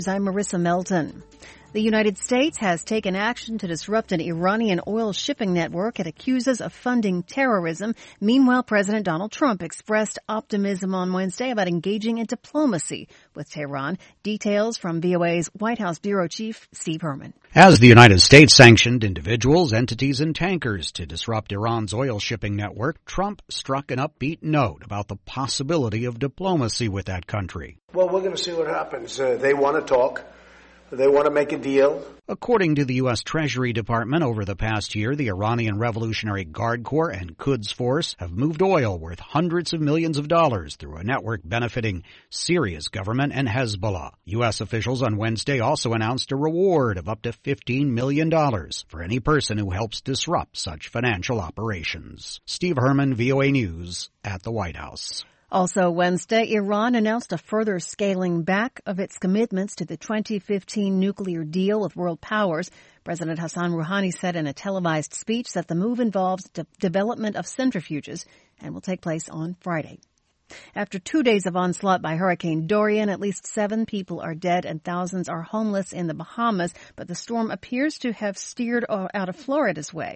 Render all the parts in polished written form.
I'm Marissa Melton. The United States has taken action to disrupt an Iranian oil shipping network it accuses of funding terrorism. Meanwhile, President Donald Trump expressed optimism on Wednesday about engaging in diplomacy with Tehran. Details from VOA's White House Bureau Chief Steve Herman. As the United States sanctioned individuals, entities, and tankers to disrupt Iran's oil shipping network, Trump struck an upbeat note about the possibility of diplomacy with that country. Well, we're going to see what happens. They want to talk. They want to make a deal. According to the U.S. Treasury Department, over the past year, the Iranian Revolutionary Guard Corps and Quds Force have moved oil worth hundreds of millions of dollars through a network benefiting Syria's government and Hezbollah. U.S. officials on Wednesday also announced a reward of up to $15 million for any person who helps disrupt such financial operations. Steve Herman, VOA News, at the White House. Also Wednesday, Iran announced a further scaling back of its commitments to the 2015 nuclear deal with world powers. President Hassan Rouhani said in a televised speech that the move involves development of centrifuges and will take place on Friday. After 2 days of onslaught by Hurricane Dorian, at least 7 people are dead and thousands are homeless in the Bahamas, but the storm appears to have steered out of Florida's way.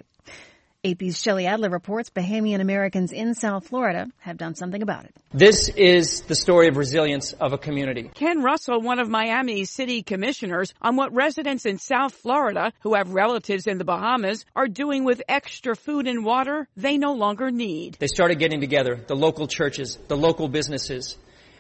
AP's Shelley Adler reports Bahamian Americans in South Florida have done something about it. This is the story of resilience of a community. Ken Russell, one of Miami's city commissioners, on what residents in South Florida who have relatives in the Bahamas are doing with extra food and water they no longer need. They started getting together, the local churches, the local businesses.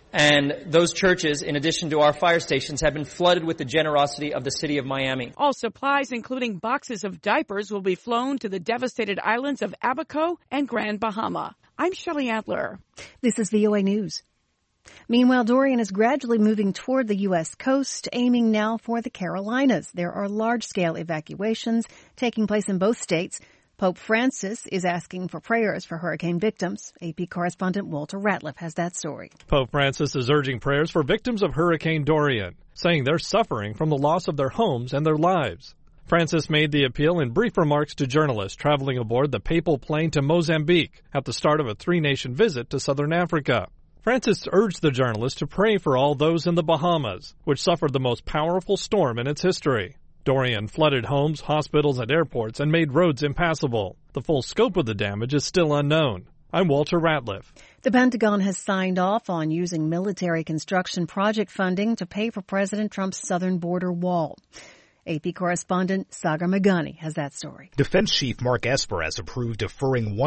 And those churches, in addition to our fire stations, have been flooded with the generosity of the city of Miami. All supplies, including boxes of diapers, will be flown to the devastated islands of Abaco and Grand Bahama. I'm Shelley Adler. This is VOA News. Meanwhile, Dorian is gradually moving toward the U.S. coast, aiming now for the Carolinas. There are large-scale evacuations taking place in both states. Pope Francis is asking for prayers for hurricane victims. AP correspondent Walter Ratliff has that story. Pope Francis is urging prayers for victims of Hurricane Dorian, saying they're suffering from the loss of their homes and their lives. Francis made the appeal in brief remarks to journalists traveling aboard the papal plane to Mozambique at the start of a 3-nation visit to southern Africa. Francis urged the journalists to pray for all those in the Bahamas, which suffered the most powerful storm in its history. Dorian flooded homes, hospitals, and airports and made roads impassable. The full scope of the damage is still unknown. I'm Walter Ratliff. The Pentagon has signed off on using military construction project funding to pay for President Trump's southern border wall. AP correspondent Sagar Meghani has that story. Defense Chief Mark Esper has approved deferring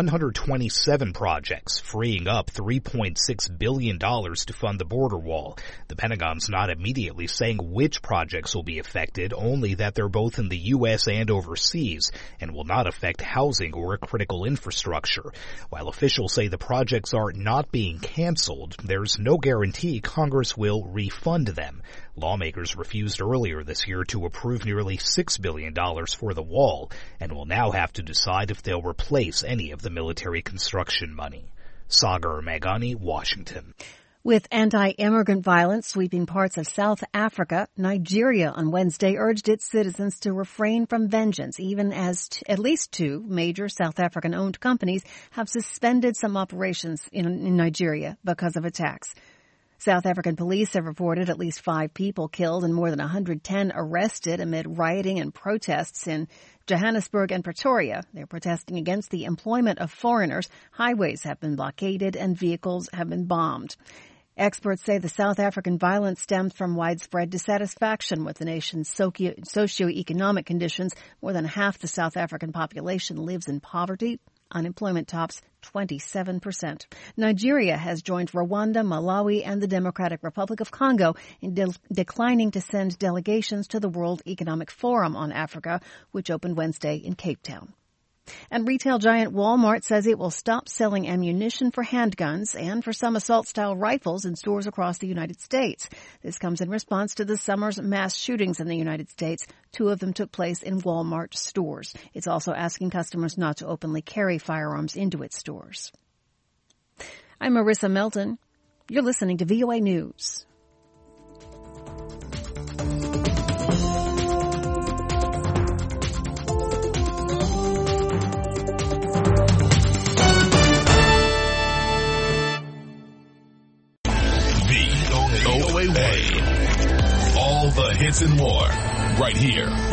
127 projects, freeing up $3.6 billion to fund the border wall. The Pentagon's not immediately saying which projects will be affected, only that they're both in the U.S. and overseas and will not affect housing or critical infrastructure. While officials say the projects are not being canceled, there's no guarantee Congress will refund them. Lawmakers refused earlier this year to approve nearly $6 billion for the wall and will now have to decide if they'll replace any of the military construction money. Sagar Meghani, Washington. With anti-immigrant violence sweeping parts of South Africa, Nigeria on Wednesday urged its citizens to refrain from vengeance, even as at least 2 major South African-owned companies have suspended some operations in Nigeria because of attacks. South African police have reported at least 5 people killed and more than 110 arrested amid rioting and protests in Johannesburg and Pretoria. They're protesting against the employment of foreigners. Highways have been blockaded and vehicles have been bombed. Experts say the South African violence stems from widespread dissatisfaction with the nation's socioeconomic conditions. More than half the South African population lives in poverty. Unemployment tops 27%. Nigeria has joined Rwanda, Malawi, and the Democratic Republic of Congo in declining to send delegations to the World Economic Forum on Africa, which opened Wednesday in Cape Town. And retail giant Walmart says it will stop selling ammunition for handguns and for some assault-style rifles in stores across the United States. This comes in response to the summer's mass shootings in the United States. 2 of them took place in Walmart stores. It's also asking customers not to openly carry firearms into its stores. I'm Marissa Melton. You're listening to VOA News. All the hits and more, right here